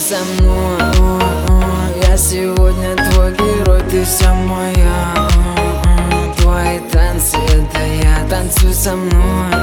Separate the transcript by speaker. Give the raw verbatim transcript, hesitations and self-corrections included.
Speaker 1: со мной. Я сегодня твой герой, ты вся моя. Твои танцы — это я, танцуй со мной.